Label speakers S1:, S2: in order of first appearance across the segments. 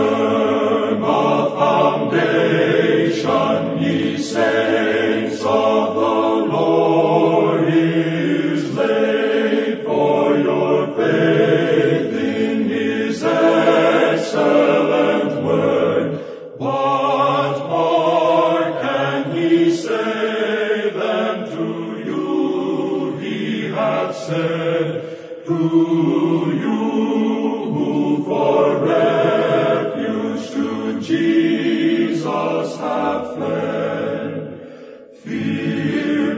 S1: firm a foundation, ye saints of the Lord is laid, for your faith in his excellent word. What more can he say than to you he hath said? To you who for refuge to Jesus have fled, fear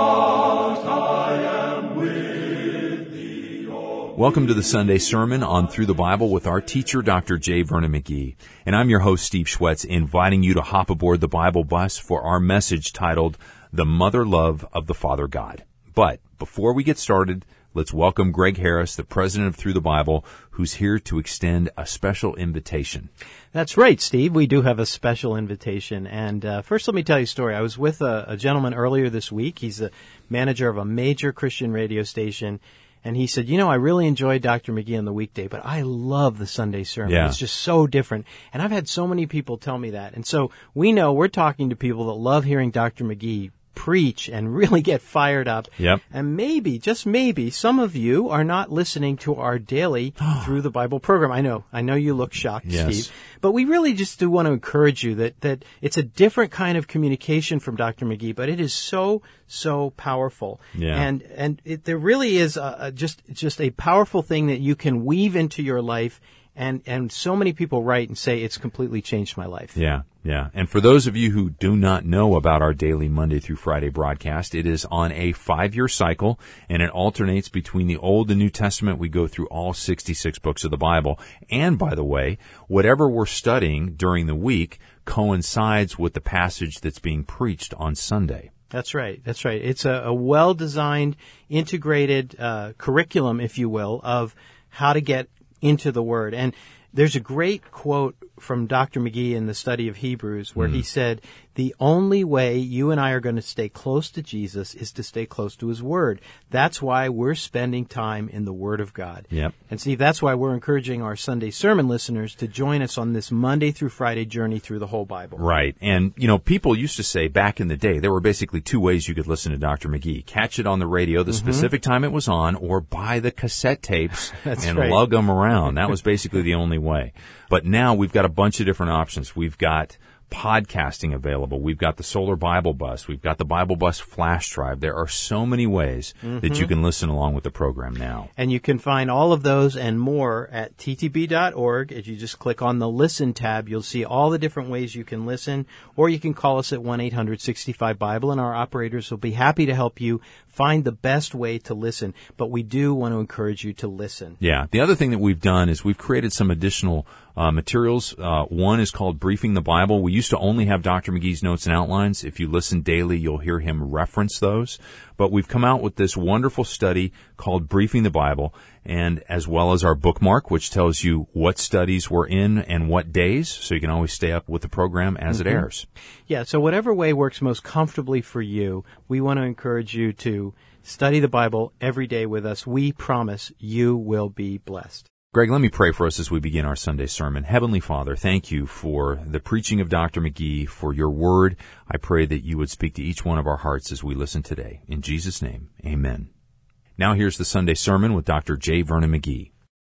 S1: not, I am with thee.
S2: Welcome to the Sunday Sermon on Through the Bible with our teacher, Dr. J. Vernon McGee. And I'm your host, Steve Schwetz, inviting you to hop aboard the Bible bus for our message titled, The Mother Love of the Father God. But before we get started, let's welcome Greg Harris, the president of Through the Bible, who's here to extend a special invitation.
S3: That's right, Steve. We do have a special invitation. And first, let me tell you a story. I was with a gentleman earlier this week. He's the manager of a major Christian radio station. And he said, I really enjoy Dr. McGee on the weekday, but I love the Sunday sermon.
S2: Yeah.
S3: It's just so different. And I've had so many people tell me that. And so we know we're talking to people that love hearing Dr. McGee preach and really get fired up.
S2: Yep.
S3: And maybe, just maybe, some of you are not listening to our daily Through the Bible program. I know you look shocked,
S2: Yes.
S3: Steve. But we really just do want to encourage you that it's a different kind of communication from Dr. McGee, but it is so powerful.
S2: Yeah.
S3: And there really is just a powerful thing that you can weave into your life. And so many people write and say, it's completely changed my life.
S2: Yeah. And for those of you who do not know about our daily Monday through Friday broadcast, it is on a 5-year cycle, and it alternates between the Old and New Testament. We go through all 66 books of the Bible. And by the way, whatever we're studying during the week coincides with the passage that's being preached on Sunday.
S3: That's right. It's a well-designed, integrated curriculum, if you will, of how to get into the Word. And there's a great quote from Dr. McGee in the study of Hebrews where he said, the only way you and I are going to stay close to Jesus is to stay close to His Word. That's why we're spending time in the Word of God.
S2: Yep.
S3: And Steve, that's why we're encouraging our Sunday sermon listeners to join us on this Monday through Friday journey through the whole Bible.
S2: Right. And, people used to say back in the day, there were basically two ways you could listen to Dr. McGee. Catch it on the radio the specific time it was on, or buy the cassette tapes and
S3: right.
S2: lug them around. That was basically the only way. But now we've got a bunch of different options. We've got podcasting available. We've got the Solar Bible Bus. We've got the Bible Bus flash drive. There are so many ways that you can listen along with the program now.
S3: And you can find all of those and more at ttb.org. If you just click on the Listen tab, you'll see all the different ways you can listen, or you can call us at 1-800-65-BIBLE, and our operators will be happy to help you find the best way to listen. But we do want to encourage you to listen.
S2: Yeah. The other thing that we've done is we've created some additional materials. One is called Briefing the Bible. We used to only have Dr. McGee's notes and outlines. If you listen daily, you'll hear him reference those. But we've come out with this wonderful study called Briefing the Bible, and as well as our bookmark, which tells you what studies we're in and what days, so you can always stay up with the program as it airs.
S3: Yeah, so whatever way works most comfortably for you, we want to encourage you to study the Bible every day with us. We promise you will be blessed.
S2: Greg, let me pray for us as we begin our Sunday sermon. Heavenly Father, thank you for the preaching of Dr. McGee, for your word. I pray that you would speak to each one of our hearts as we listen today. In Jesus' name, amen. Now here's the Sunday sermon with Dr. J. Vernon McGee.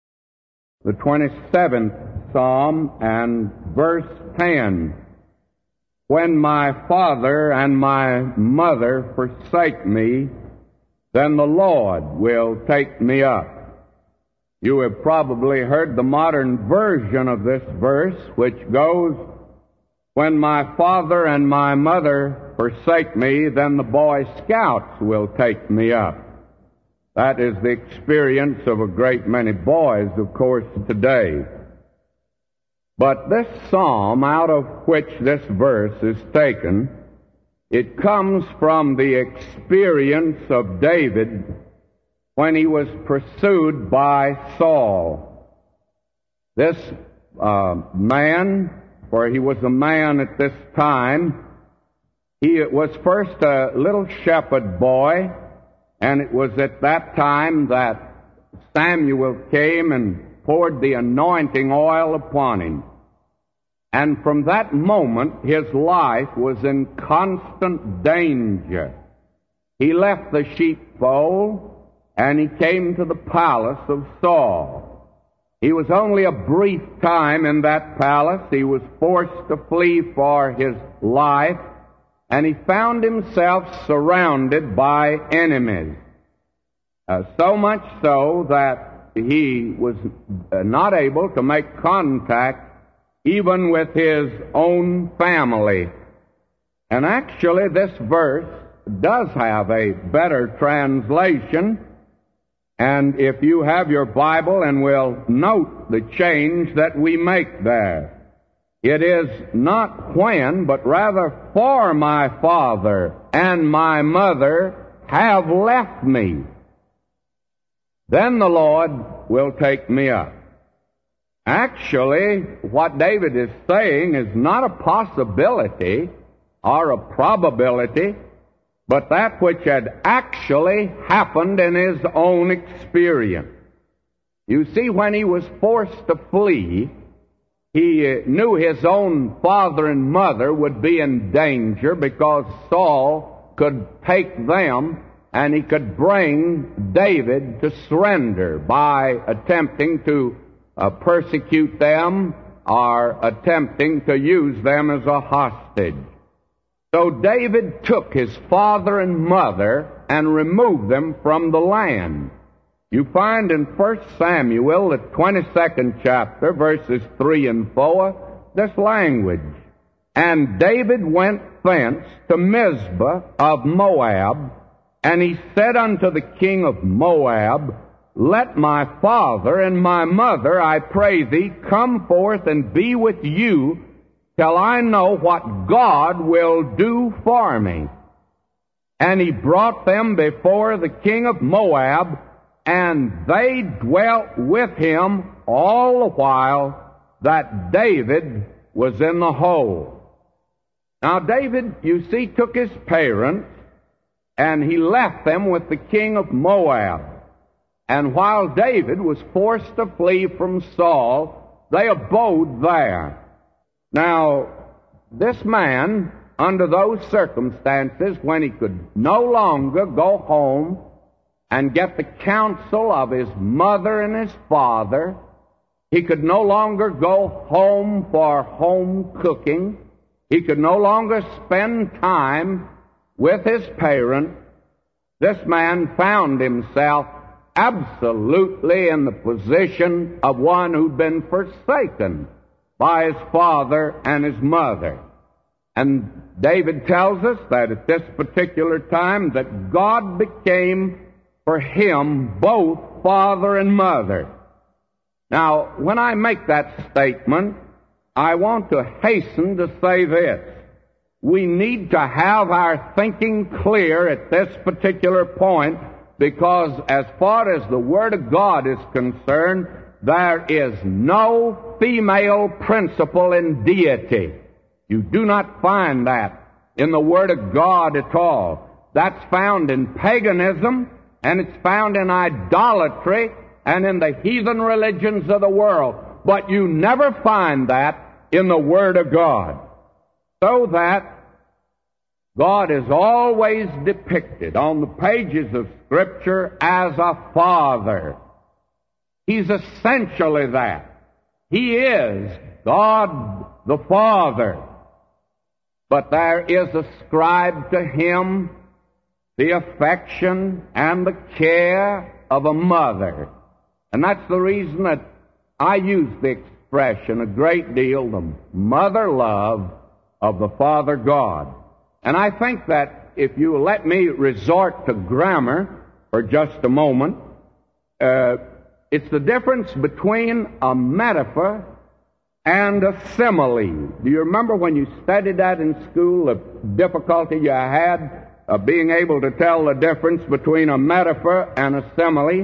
S4: The 27th Psalm and verse 10. When my father and my mother forsake me, then the Lord will take me up. You have probably heard the modern version of this verse, which goes, when my father and my mother forsake me, then the Boy Scouts will take me up. That is the experience of a great many boys, of course, today. But this psalm, out of which this verse is taken, it comes from the experience of David when he was pursued by Saul. This man, for he was a man at this time, he was first a little shepherd boy, and it was at that time that Samuel came and poured the anointing oil upon him. And from that moment, his life was in constant danger. He left the sheepfold, and he came to the palace of Saul. He was only a brief time in that palace. He was forced to flee for his life, and he found himself surrounded by enemies. So much so that he was not able to make contact even with his own family. And actually, this verse does have a better translation. And if you have your Bible, and will note the change that we make there. It is not when, but rather for my father and my mother have left me. Then the Lord will take me up. Actually, what David is saying is not a possibility or a probability, but that which had actually happened in his own experience. You see, when he was forced to flee, he knew his own father and mother would be in danger because Saul could take them and he could bring David to surrender by attempting to persecute them or attempting to use them as a hostage. So David took his father and mother and removed them from the land. You find in 1 Samuel, the 22nd chapter, verses 3 and 4, this language. And David went thence to Mizpah of Moab, and he said unto the king of Moab, Let my father and my mother, I pray thee, come forth and be with you, till I know what God will do for me. And he brought them before the king of Moab, and they dwelt with him all the while that David was in the hold. Now David, you see, took his parents, and he left them with the king of Moab. And while David was forced to flee from Saul, they abode there. Now, this man, under those circumstances, when he could no longer go home and get the counsel of his mother and his father, he could no longer go home for home cooking, he could no longer spend time with his parents, this man found himself absolutely in the position of one who'd been forsaken by his father and his mother. And David tells us that at this particular time that God became for him both father and mother. Now, when I make that statement, I want to hasten to say this. We need to have our thinking clear at this particular point, because as far as the Word of God is concerned, there is no female principle in deity. You do not find that in the Word of God at all. That's found in paganism, and it's found in idolatry, and in the heathen religions of the world. But you never find that in the Word of God. So that God is always depicted on the pages of Scripture as a father. He's essentially that. He is God the Father. But there is ascribed to Him the affection and the care of a mother. And that's the reason that I use the expression a great deal, the mother love of the Father God. And I think that if you let me resort to grammar for just a moment, it's the difference between a metaphor and a simile. Do you remember when you studied that in school, the difficulty you had of being able to tell the difference between a metaphor and a simile?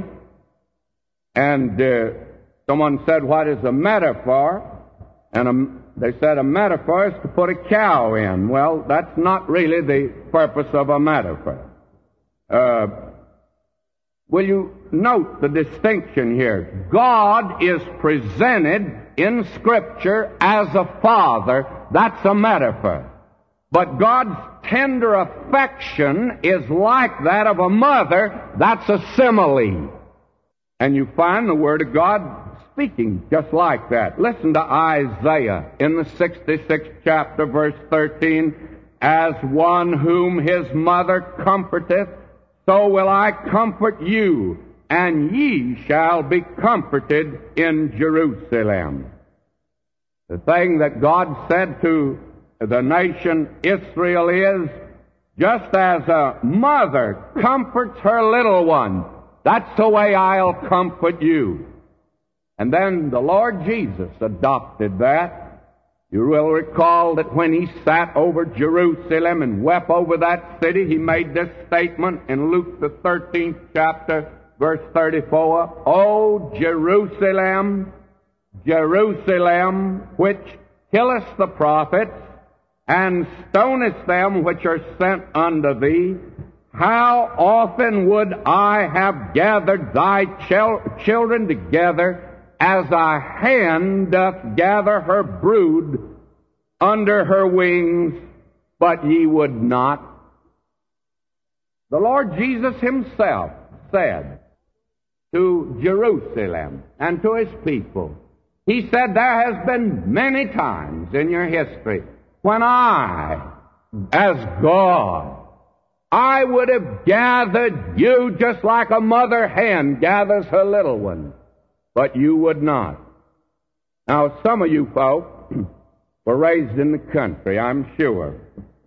S4: And someone said, what is a metaphor? And they said a metaphor is to put a cow in. Well, that's not really the purpose of a metaphor. Will you note the distinction here? God is presented in Scripture as a father, that's a metaphor. But God's tender affection is like that of a mother, that's a simile. And you find the Word of God speaking just like that. Listen to Isaiah in the 66th chapter, verse 13. As one whom his mother comforteth, so will I comfort you, and ye shall be comforted in Jerusalem. The thing that God said to the nation Israel is, just as a mother comforts her little one, that's the way I'll comfort you. And then the Lord Jesus adopted that. You will recall that when he sat over Jerusalem and wept over that city, he made this statement in Luke the 13th chapter, verse 34, O Jerusalem, Jerusalem, which killest the prophets, and stonest them which are sent unto thee, how often would I have gathered thy children together, as a hen doth gather her brood under her wings, but ye would not. The Lord Jesus himself said to Jerusalem and to his people, he said, there has been many times in your history when I, as God, I would have gathered you just like a mother hen gathers her little one, but you would not. Now, some of you folk were raised in the country, I'm sure.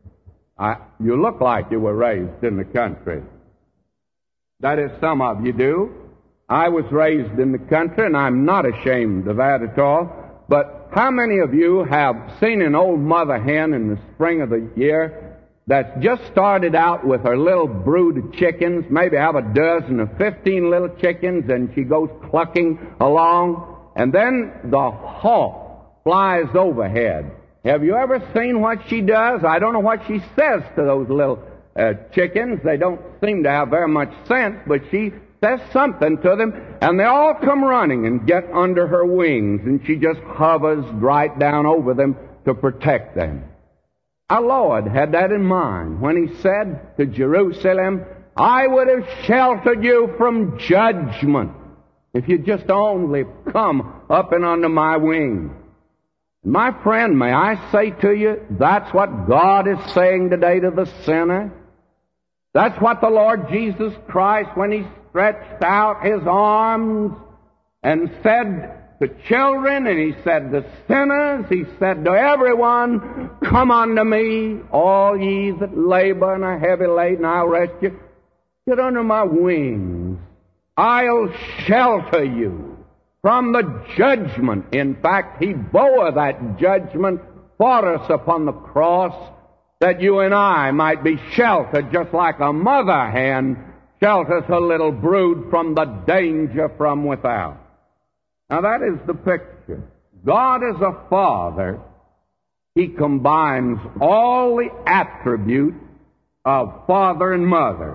S4: You look like you were raised in the country. That is, some of you do. I was raised in the country, and I'm not ashamed of that at all. But how many of you have seen an old mother hen in the spring of the year that's just started out with her little brood of chickens, maybe have a dozen or 15 little chickens, and she goes clucking along, and then the hawk flies overhead. Have you ever seen what she does? I don't know what she says to those little chickens. They don't seem to have very much sense, but she says something to them, and they all come running and get under her wings, and she just hovers right down over them to protect them. Our Lord had that in mind when he said to Jerusalem, I would have sheltered you from judgment if you'd just only come up and under my wing. My friend, may I say to you, that's what God is saying today to the sinner. That's what the Lord Jesus Christ, when he stretched out his arms and said to children, and he said to sinners, he said to everyone, come unto me, all ye that labor and are heavy laden, I'll rest you. Get under my wings. I'll shelter you from the judgment. In fact, he bore that judgment for us upon the cross, that you and I might be sheltered just like a mother hen shelters her little brood from the danger from without. Now that is the picture. God is a father. He combines all the attributes of father and mother.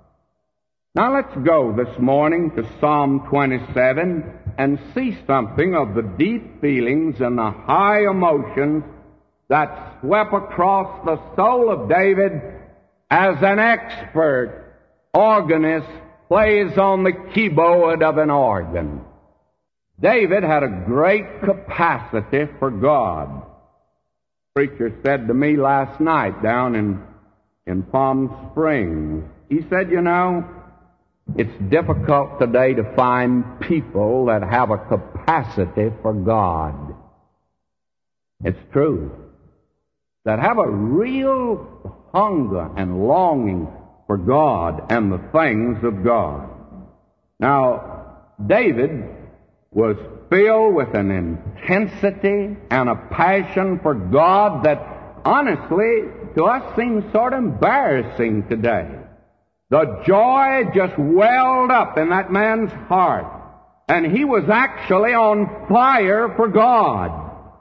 S4: Now let's go this morning to Psalm 27 and see something of the deep feelings and the high emotions that swept across the soul of David as an expert organist plays on the keyboard of an organ. David had a great capacity for God. The preacher said to me last night down in Palm Springs, he said, you know, it's difficult today to find people that have a capacity for God. It's true. That have a real hunger and longing for God and the things of God. Now, David was filled with an intensity and a passion for God that honestly to us seems sort of embarrassing today. The joy just welled up in that man's heart, and he was actually on fire for God.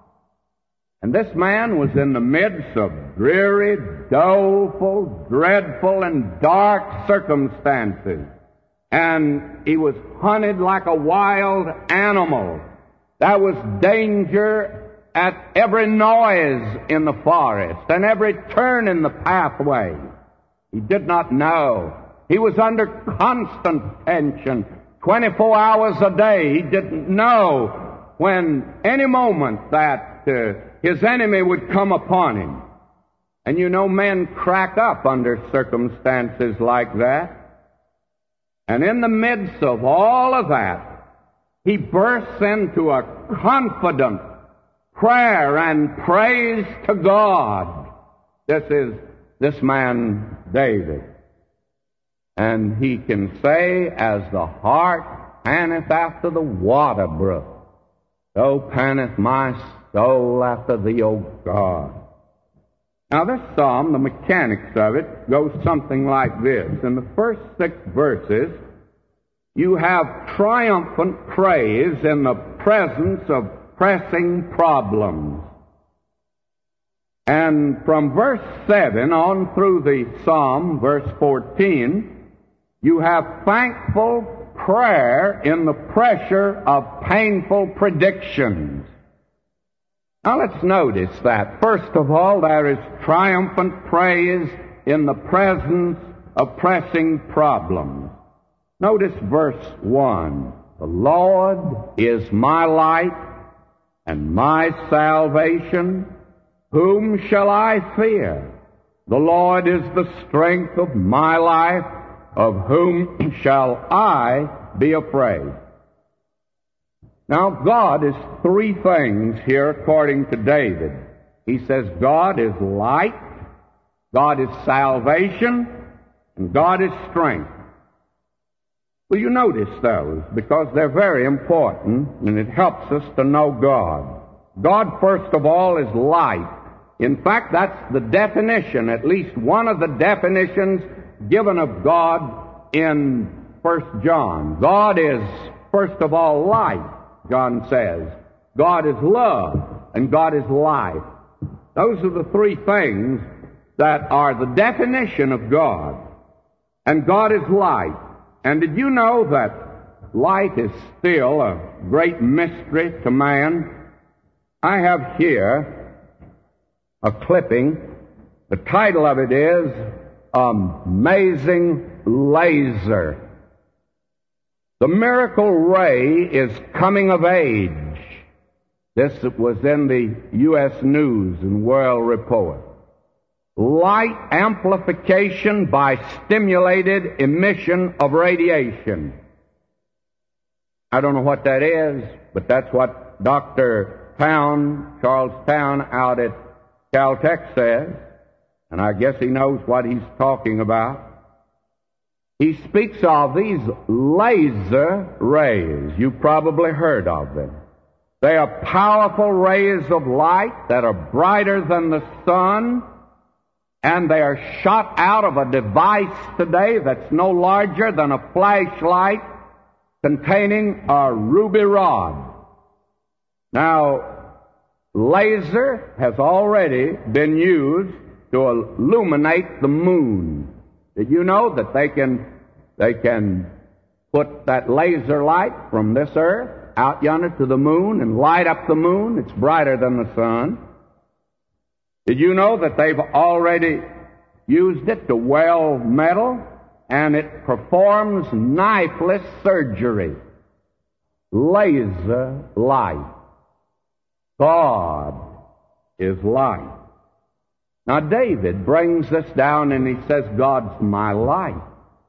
S4: And this man was in the midst of dreary, doleful, dreadful, and dark circumstances. And he was hunted like a wild animal. There was danger at every noise in the forest and every turn in the pathway. He did not know. He was under constant tension 24 hours a day. He didn't know when any moment that his enemy would come upon him. And you know, men crack up under circumstances like that. And in the midst of all of that, he bursts into a confident prayer and praise to God. This is this man David. And he can say, as the hart panteth after the water brook, so panteth my soul after thee, O God. Now this psalm, the mechanics of it, goes something like this. In the first 6 verses, you have triumphant praise in the presence of pressing problems. And from verse 7 on through the psalm, verse 14, you have thankful prayer in the pressure of painful predictions. Now let's notice that. First of all, there is triumphant praise in the presence of pressing problems. Notice verse 1. The Lord is my light and my salvation. Whom shall I fear? The Lord is the strength of my life. Of whom shall I be afraid? Now, God is 3 things here according to David. He says God is light, God is salvation, and God is strength. Well, you notice those because they're very important, and it helps us to know God. God, first of all, is light. In fact, that's the definition, at least one of the definitions given of God in 1 John. God is, first of all, light, John says. God is love, and God is life. Those are the 3 things that are the definition of God. And God is light. And did you know that light is still a great mystery to man? I have here a clipping. The title of it is Amazing Laser. The miracle ray is coming of age. This was in the U.S. News and World Report. Light amplification by stimulated emission of radiation. I don't know what that is, but that's what Dr. Charles Town out at Caltech says, and I guess he knows what he's talking about. He speaks of these laser rays. You've probably heard of them. They are powerful rays of light that are brighter than the sun, and they are shot out of a device today that's no larger than a flashlight containing a ruby rod. Now, laser has already been used to illuminate the moon. Did you know that they can put that laser light from this earth out yonder to the moon and light up the moon? It's brighter than the sun. Did you know that they've already used it to weld metal, and it performs knifeless surgery? Laser light. God is light. Now David brings this down and he says, God's my light.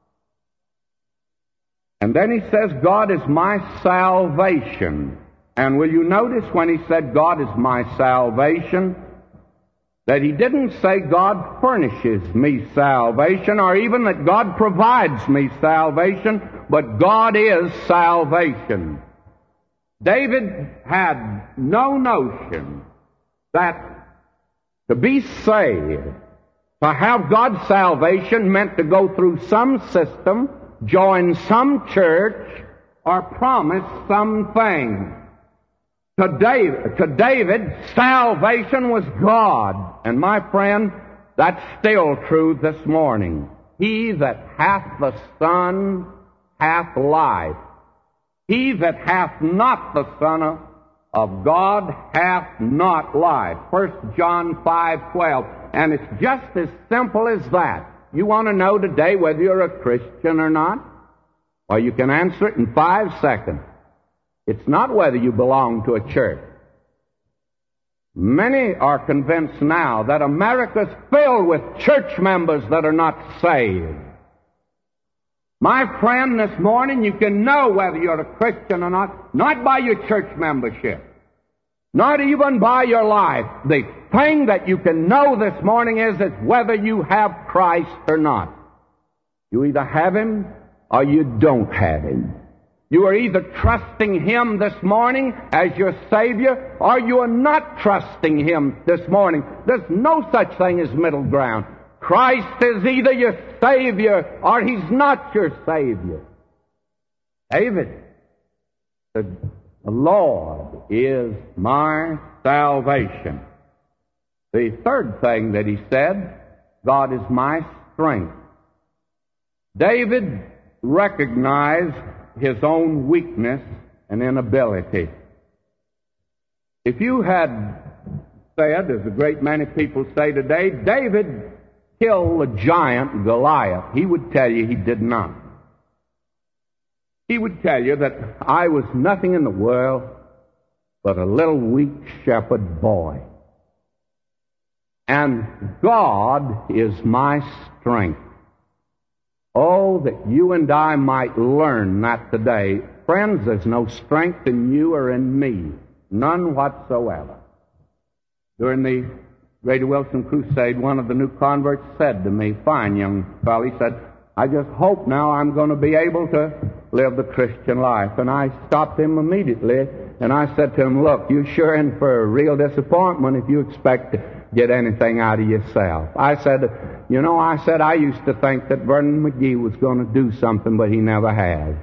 S4: And then he says, God is my salvation. And will you notice when he said, God is my salvation, that he didn't say God furnishes me salvation or even that God provides me salvation, but God is salvation. David had no notion that to be saved, to have God's salvation meant to go through some system, join some church, or promise something. To David, salvation was God. And my friend, that's still true this morning. He that hath the Son hath life. He that hath not the Son of God hath not lied. 1 John 5:12. And it's just as simple as that. You want to know today whether you're a Christian or not? Well, you can answer it in 5 seconds. It's not whether you belong to a church. Many are convinced now that America's filled with church members that are not saved. My friend, this morning you can know whether you're a Christian or not by your church membership, not even by your life. The thing that you can know this morning is whether you have Christ or not. You either have Him or you don't have Him. You are either trusting Him this morning as your Savior, or you are not trusting Him this morning. There's no such thing as middle ground. Christ is either your Savior or He's not your Savior. David said, the Lord is my salvation. The third thing that he said, God is my strength. David recognized his own weakness and inability. If you had said, as a great many people say today, David killed the giant Goliath, he would tell you he did not. He would tell you that I was nothing in the world but a little weak shepherd boy. And God is my strength. Oh, that you and I might learn that today. Friends, there's no strength in you or in me. None whatsoever. During the Grady Wilson Crusade, one of the new converts said to me, fine young fellow, he said, I just hope now I'm going to be able to live the Christian life. And I stopped him immediately, and I said to him, look, you're sure in for a real disappointment if you expect to get anything out of yourself. I said, I used to think that Vernon McGee was going to do something, but he never has.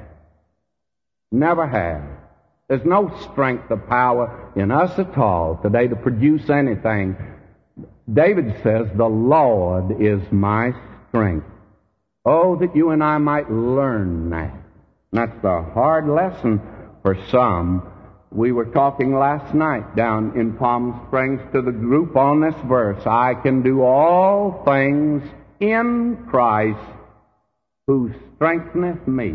S4: Never has. There's no strength or power in us at all today to produce anything. David says, the Lord is my strength. Oh, that you and I might learn that. That's a hard lesson for some. We were talking last night down in Palm Springs to the group on this verse. I can do all things in Christ who strengtheneth me.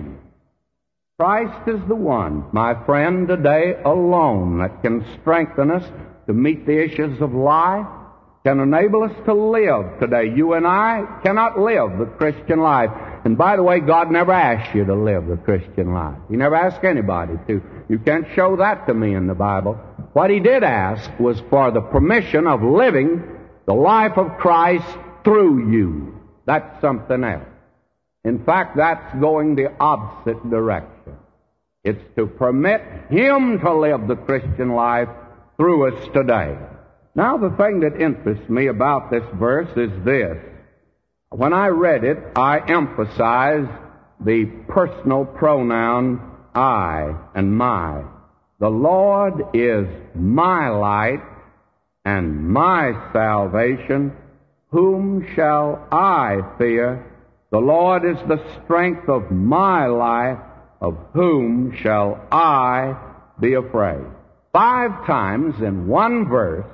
S4: Christ is the one, my friend, today alone that can strengthen us to meet the issues of life, can enable us to live today. You and I cannot live the Christian life. And by the way, God never asked you to live the Christian life. He never asked anybody to. You can't show that to me in the Bible. What He did ask was for the permission of living the life of Christ through you. That's something else. In fact, that's going the opposite direction. It's to permit Him to live the Christian life through us today. Now, the thing that interests me about this verse is this. When I read it, I emphasized the personal pronoun I and my. The Lord is my light and my salvation. Whom shall I fear? The Lord is the strength of my life. Of whom shall I be afraid? 5 times in one verse,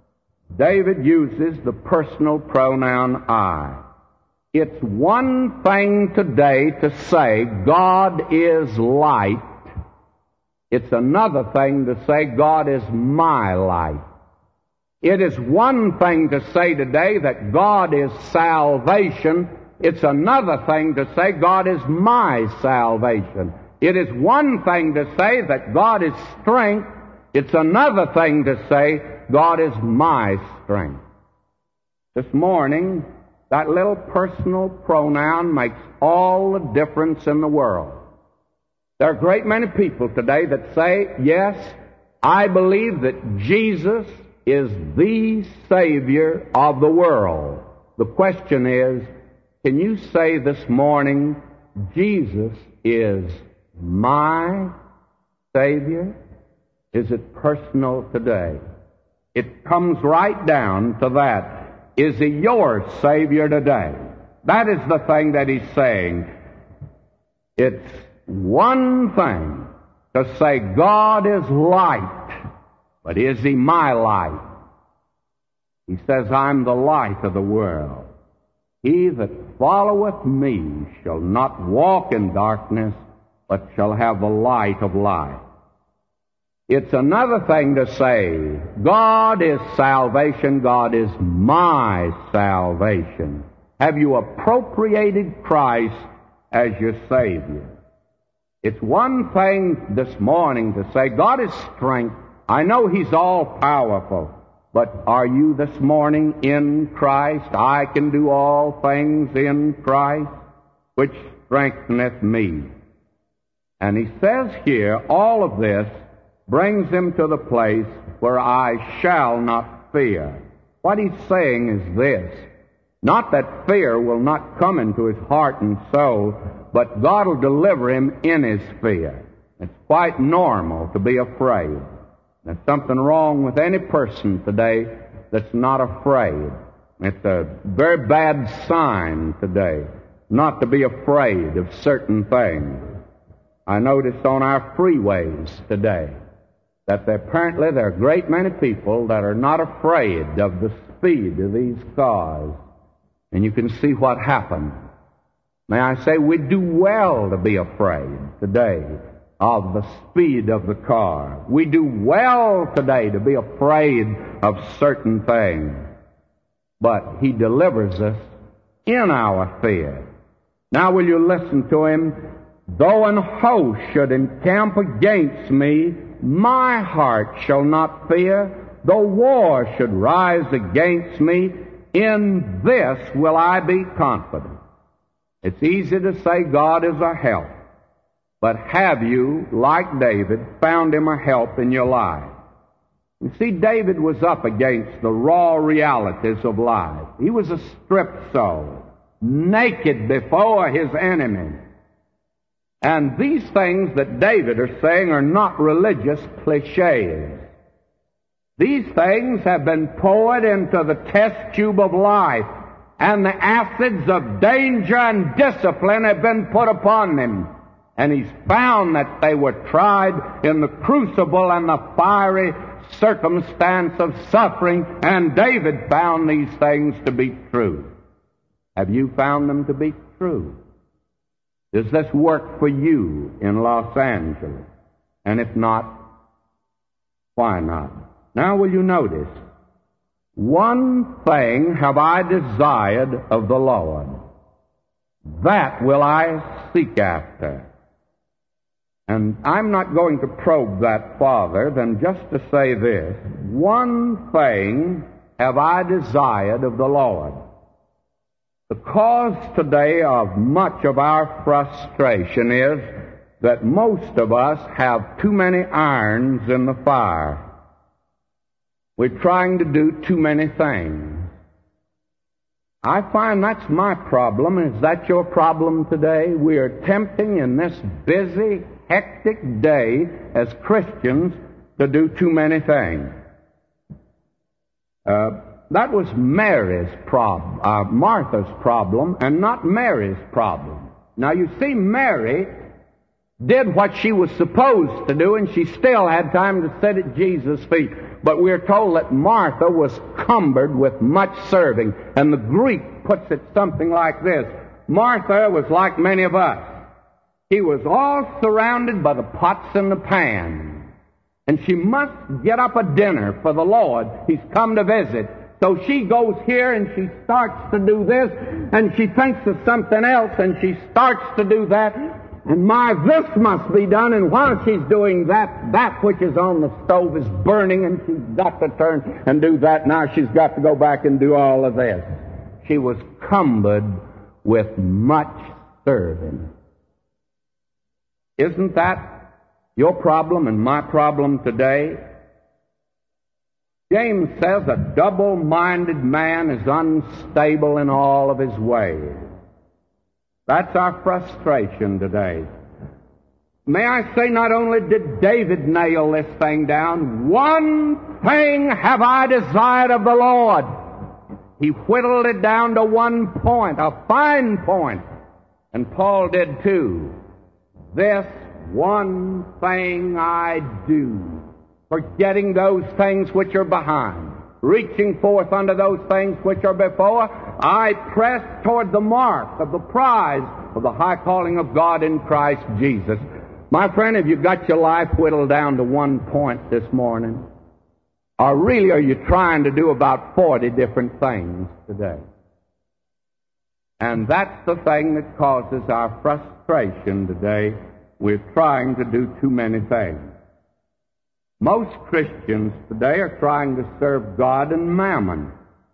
S4: David uses the personal pronoun I. It's one thing today to say God is light. It's another thing to say God is my light. It is one thing to say today that God is salvation. It's another thing to say God is my salvation. It is one thing to say that God is strength. It's another thing to say God is my strength. This morning, that little personal pronoun makes all the difference in the world. There are a great many people today that say, yes, I believe that Jesus is the Savior of the world. The question is, can you say this morning, Jesus is my Savior? Is it personal today? It comes right down to that. Is He your Savior today? That is the thing that He's saying. It's one thing to say God is light. But is he my light? He says, I'm the light of the world. He that followeth me shall not walk in darkness, but shall have the light of life. It's another thing to say, God is salvation, God is my salvation. Have you appropriated Christ as your Savior? It's one thing this morning to say, God is strength. I know He's all-powerful. But are you this morning in Christ? I can do all things in Christ, which strengtheneth me. And he says here, all of this brings him to the place where I shall not fear. What he's saying is this: not that fear will not come into his heart and soul, but God will deliver him in his fear. It's quite normal to be afraid. There's something wrong with any person today that's not afraid. It's a very bad sign today not to be afraid of certain things. I noticed on our freeways today that apparently there are a great many people that are not afraid of the speed of these cars. And you can see what happened. May I say, we do well to be afraid today of the speed of the car. We do well today to be afraid of certain things. But He delivers us in our fear. Now will you listen to him? Though an host should encamp against me, my heart shall not fear. Though war should rise against me, in this will I be confident. It's easy to say God is a help. But have you, like David, found Him a help in your life? You see, David was up against the raw realities of life. He was a stripped soul, naked before his enemy. And these things that David is saying are not religious cliches. These things have been poured into the test tube of life, and the acids of danger and discipline have been put upon them. And he's found that they were tried in the crucible and the fiery circumstance of suffering, and David found these things to be true. Have you found them to be true? Does this work for you in Los Angeles? And if not, why not? Now will you notice, one thing have I desired of the Lord, that will I seek after. And I'm not going to probe that farther than just to say this: one thing have I desired of the Lord. The cause today of much of our frustration is that most of us have too many irons in the fire. We're trying to do too many things. I find that's my problem. Is that your problem today? We are attempting in this busy, hectic day as Christians to do too many things. That was Mary's problem, Martha's problem, and not Mary's problem. Now you see, Mary did what she was supposed to do, and she still had time to sit at Jesus' feet. But we're told that Martha was cumbered with much serving, and the Greek puts it something like this: Martha was like many of us. He was all surrounded by the pots and the pans, and she must get up a dinner for the Lord. He's come to visit. So she goes here and she starts to do this, and she thinks of something else, and she starts to do that. And this must be done, and while she's doing that, that which is on the stove is burning, and she's got to turn and do that. Now she's got to go back and do all of this. She was cumbered with much serving. Isn't that your problem and my problem today? James says a double-minded man is unstable in all of his ways. That's our frustration today. May I say, not only did David nail this thing down, one thing have I desired of the Lord. He whittled it down to one point, a fine point. And Paul did too. This one thing I do, forgetting those things which are behind, reaching forth unto those things which are before, I press toward the mark of the prize of the high calling of God in Christ Jesus. My friend, have you got your life whittled down to one point this morning? Or really are you trying to do about 40 different things today? And that's the thing that causes our frustration today. We're trying to do too many things. Most Christians today are trying to serve God and mammon.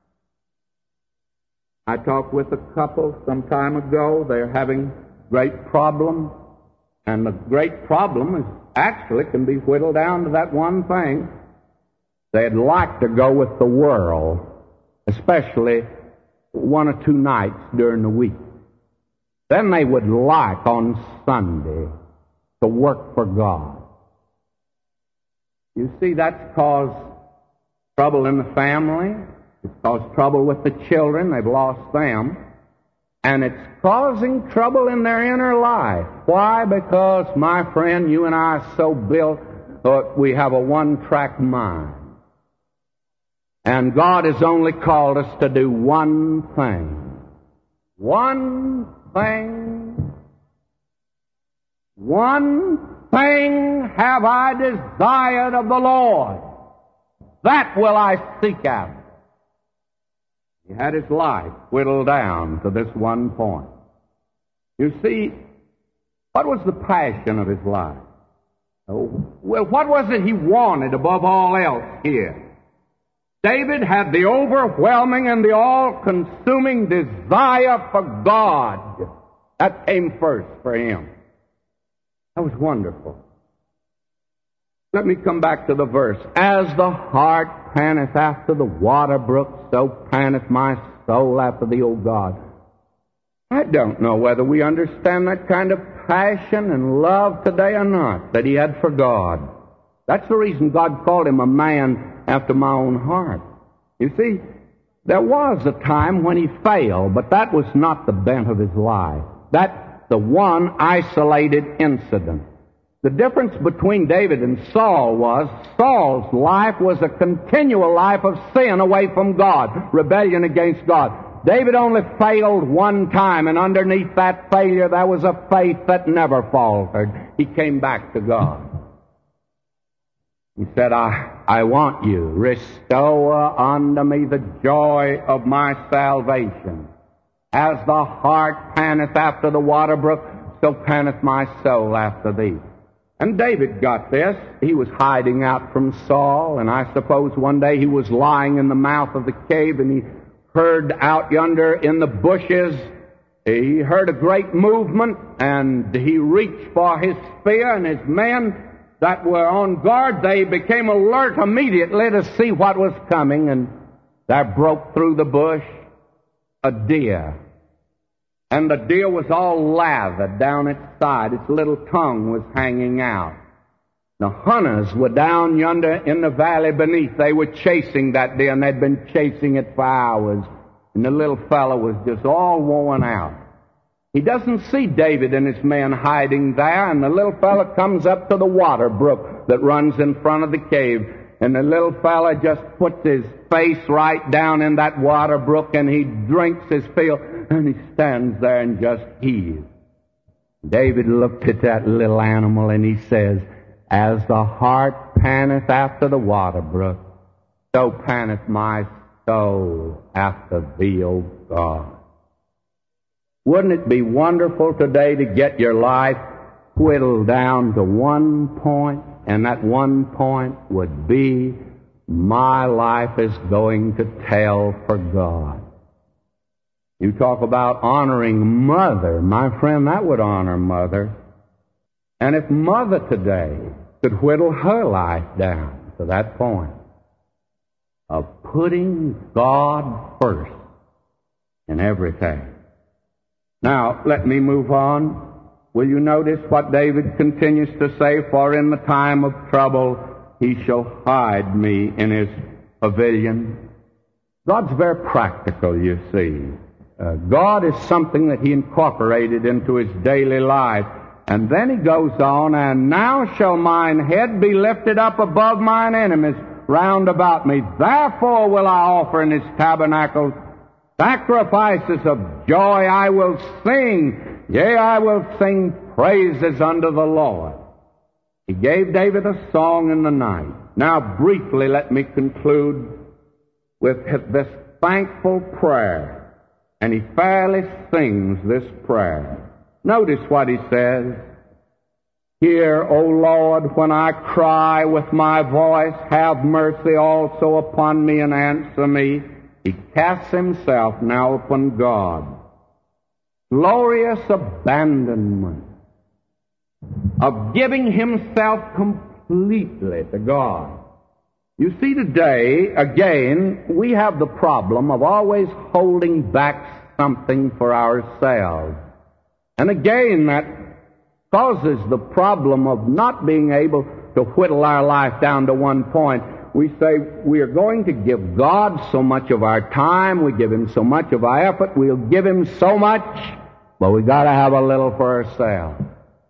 S4: I talked with a couple some time ago. They're having great problems. And the great problem is actually can be whittled down to that one thing. They'd like to go with the world, especially 1 or 2 nights during the week. Then they would like on Sunday to work for God. You see, that's caused trouble in the family. It's caused trouble with the children. They've lost them. And it's causing trouble in their inner life. Why? Because, my friend, you and I are so built that we have a one-track mind. And God has only called us to do one thing. One thing. One thing have I desired of the Lord. That will I seek after. He had his life whittled down to this one point. You see, what was the passion of his life? Oh, well, what was it he wanted above all else here? David had the overwhelming and the all-consuming desire for God. That came first for him. That was wonderful. Let me come back to the verse. As the hart panteth after the water brook, so panteth my soul after thee, O God. I don't know whether we understand that kind of passion and love today or not that he had for God. That's the reason God called him a man after my own heart. You see, there was a time when he failed, but that was not the bent of his life. That's the one isolated incident. The difference between David and Saul was Saul's life was a continual life of sin away from God, rebellion against God. David only failed one time, and underneath that failure there was a faith that never faltered. He came back to God. He said, I want you. Restore unto me the joy of my salvation. As the hart panteth after the water brook, so panteth my soul after thee. And David got this. He was hiding out from Saul, and I suppose one day he was lying in the mouth of the cave, and he heard out yonder in the bushes, he heard a great movement, and he reached for his spear, and his men that were on guard, they became alert immediately to see what was coming, and there broke through the bush a deer. And the deer was all lathered down its side. Its little tongue was hanging out. The hunters were down yonder in the valley beneath. They were chasing that deer, and they'd been chasing it for hours. And the little fellow was just all worn out. He doesn't see David and his men hiding there, and the little fellow comes up to the water brook that runs in front of the cave. And the little fella just puts his face right down in that water brook, and he drinks his fill, and he stands there and just heaves. David looked at that little animal, and he says, as the hart panteth after the water brook, so panteth my soul after thee, O God. Wouldn't it be wonderful today to get your life whittled down to one point, and that one point would be, my life is going to tell for God. You talk about honoring Mother. My friend, that would honor Mother. And if Mother today could whittle her life down to that point of putting God first in everything. Now, let me move on. Will you notice what David continues to say? For in the time of trouble he shall hide me in his pavilion. God's very practical, you see. God is something that he incorporated into his daily life. And then he goes on, and now shall mine head be lifted up above mine enemies round about me. Therefore will I offer in his tabernacle sacrifices of joy. I will sing, yea, I will sing praises unto the Lord. He gave David a song in the night. Now briefly let me conclude with this thankful prayer. And he fairly sings this prayer. Notice what he says. Hear, O Lord, when I cry with my voice, have mercy also upon me and answer me. He casts himself now upon God. Glorious abandonment of giving himself completely to God. You see, today, again, we have the problem of always holding back something for ourselves. And again, that causes the problem of not being able to whittle our life down to one point. We say we are going to give God so much of our time, we give him so much of our effort, we'll give him so much, but we got to have a little for ourselves.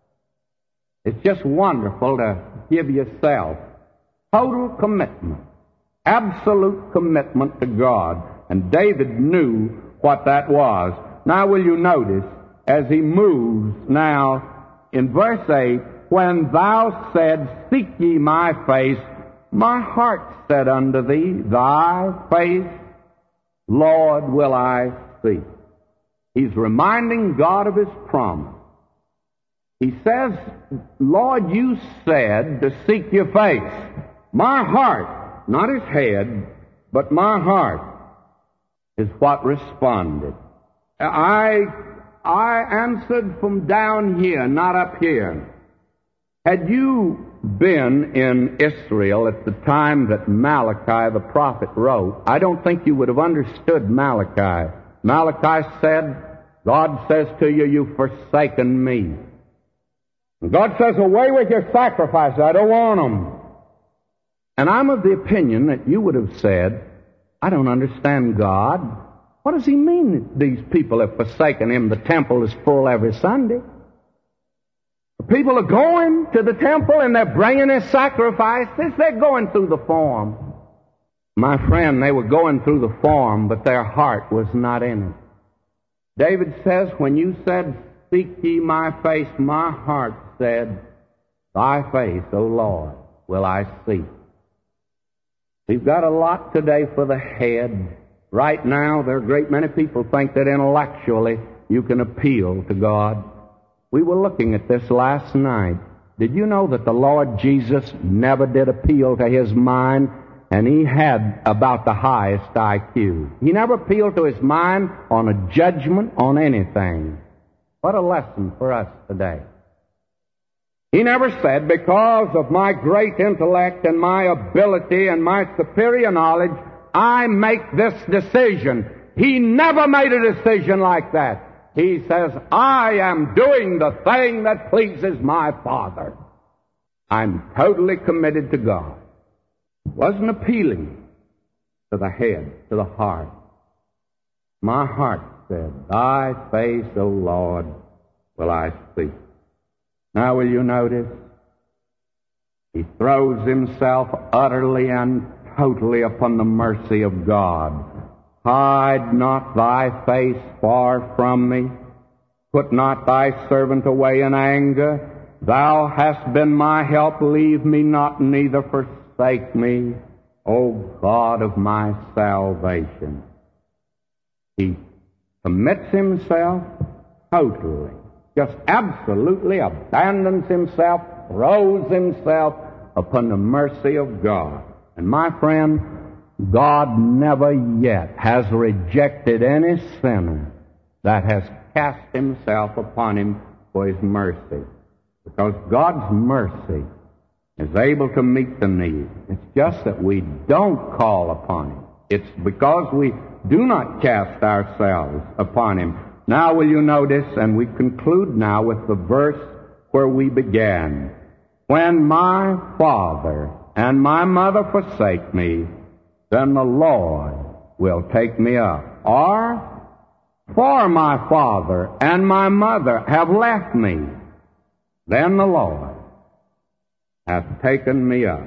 S4: It's just wonderful to give yourself total commitment, absolute commitment to God. And David knew what that was. Now will you notice, as he moves now in verse 8, when thou said, seek ye my face, my heart said unto thee, thy face, Lord, will I seek. He's reminding God of his promise. He says, Lord, you said to seek your face. My heart, not his head, but my heart is what responded. I answered from down here, not up here. Had you been in Israel at the time that Malachi the prophet wrote, I don't think you would have understood Malachi. Malachi said, God says to you, you've forsaken me. And God says, away with your sacrifices, I don't want them. And I'm of the opinion that you would have said, I don't understand God. What does he mean that these people have forsaken him? The temple is full every Sunday. The people are going to the temple and they're bringing their sacrifices. They're going through the form. My friend, they were going through the form, but their heart was not in it. David says, when you said, seek ye my face, my heart said, thy face, O Lord, will I seek. We've got a lot today for the head. Right now, there are a great many people think that intellectually you can appeal to God. We were looking at this last night. Did you know that the Lord Jesus never did appeal to his mind, and he had about the highest IQ? He never appealed to his mind on a judgment on anything. What a lesson for us today. He never said, because of my great intellect and my ability and my superior knowledge, I make this decision. He never made a decision like that. He says, I am doing the thing that pleases my Father. I'm totally committed to God. Wasn't appealing to the head, to the heart. My heart said, thy face, O Lord, will I seek. Now will you notice? He throws himself utterly and totally upon the mercy of God. Hide not thy face far from me. Put not thy servant away in anger. Thou hast been my help. Leave me not, neither forsake me, O God of my salvation. He commits himself totally, just absolutely abandons himself, throws himself upon the mercy of God. And my friend, God never yet has rejected any sinner that has cast himself upon him for his mercy. Because God's mercy is able to meet the need. It's just that we don't call upon him. It's because we do not cast ourselves upon him. Now will you notice, and we conclude now with the verse where we began. When my father and my mother forsake me, then the Lord will take me up. Or, for my father and my mother have left me, Then the Lord hath taken me up.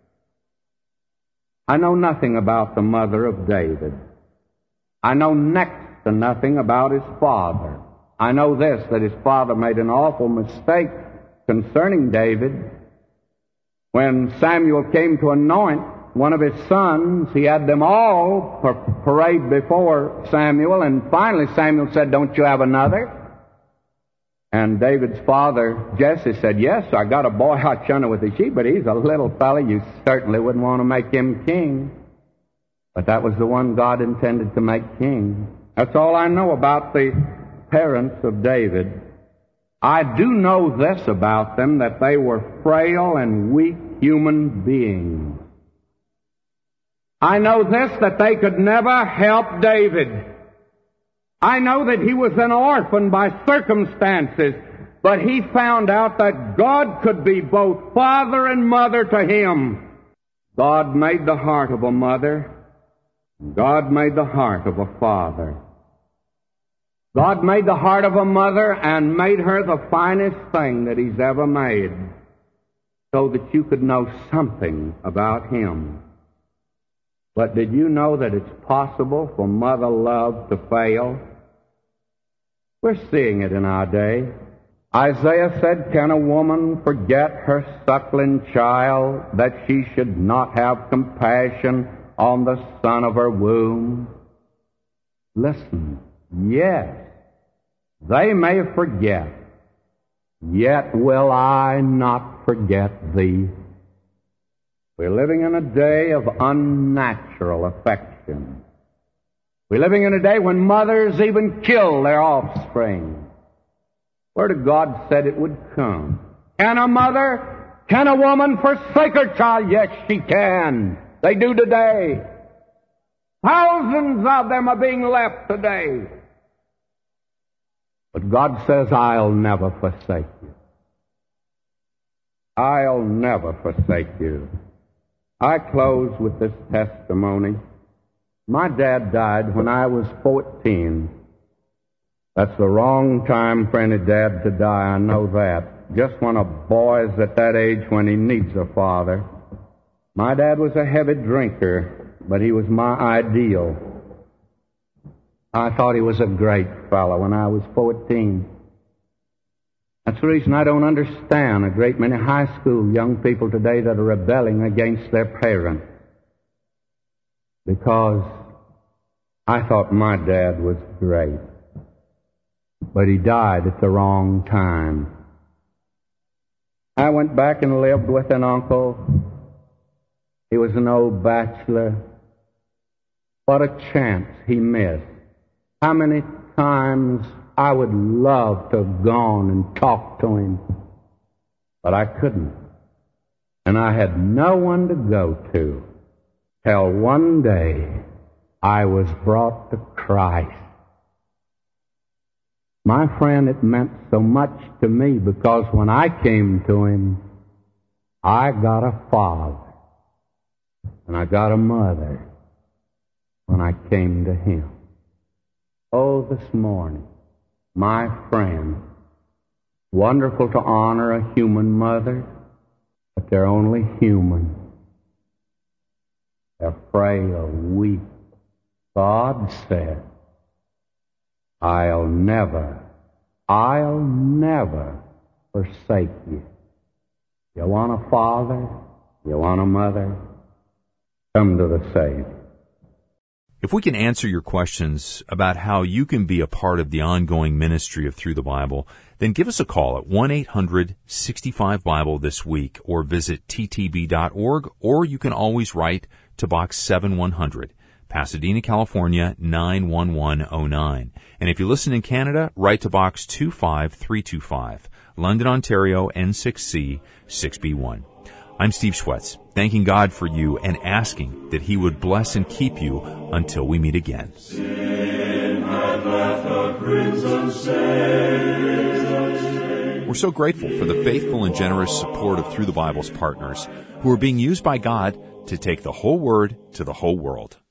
S4: I know nothing about the mother of David. I know next to nothing about his father. I know this, that his father made an awful mistake concerning David. When Samuel came to anoint one of his sons, he had them all parade before Samuel, and finally Samuel said, "Don't you have another?" And David's father, Jesse, said, "Yes, I got a boy out yonder with the sheep, but he's a little fella. You certainly wouldn't want to make him king." But that was the one God intended to make king. That's all I know about the parents of David. I do know this about them, that they were frail and weak human beings. I know this, that they could never help David. I know that he was an orphan by circumstances, but he found out that God could be both father and mother to him. God made the heart of a mother. God made the heart of a father. God made the heart of a mother and made her the finest thing that He's ever made, so that you could know something about Him. But did you know that it's possible for mother love to fail? We're seeing it in our day. Isaiah said, "Can a woman forget her suckling child, that she should not have compassion on the son of her womb?" Listen, yes, they may forget, yet will I not forget thee. We're living in a day of unnatural affection. We're living in a day when mothers even kill their offspring. Word of God said it would come. Can a woman forsake her child? Yes, she can. They do today. Thousands of them are being left today. But God says, "I'll never forsake you. I'll never forsake you." I close with this testimony. My dad died when I was 14. That's the wrong time for any dad to die, I know that. Just when a boy's at that age when he needs a father. My dad was a heavy drinker, but he was my ideal. I thought he was a great fellow when I was 14. That's the reason I don't understand a great many high school young people today that are rebelling against their parents. Because I thought my dad was great. But he died at the wrong time. I went back and lived with an uncle. He was an old bachelor. What a chance he missed. How many times I would love to have gone and talked to him, but I couldn't. And I had no one to go to, till one day I was brought to Christ. My friend, it meant so much to me, because when I came to Him, I got a father and I got a mother when I came to Him. Oh, this morning, my friend, wonderful to honor a human mother, but they're only human. They're frail, weak. God said, I'll never forsake you. You want a father? You want a mother? Come to the Savior.
S2: If we can answer your questions about how you can be a part of the ongoing ministry of Through the Bible, then give us a call at 1-800-65-BIBLE this week, or visit ttb.org, or you can always write to Box 7100, Pasadena, California, 91109. And if you listen in Canada, write to Box 25325, London, Ontario, N6C 6B1. I'm Steve Schwetz, thanking God for you and asking that He would bless and keep you until we meet again.
S1: Sin hath left a crimson stain.
S2: We're so grateful for the faithful and generous support of Through the Bible's partners, who are being used by God to take the whole Word to the whole world.